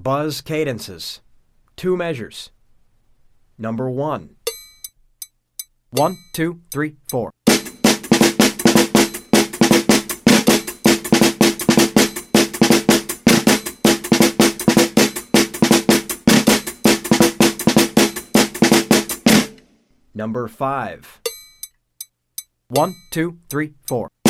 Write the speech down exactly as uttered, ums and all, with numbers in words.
Buzz cadences. Two measures. Number one. One, two, three, four. Number five. One, two, three, four.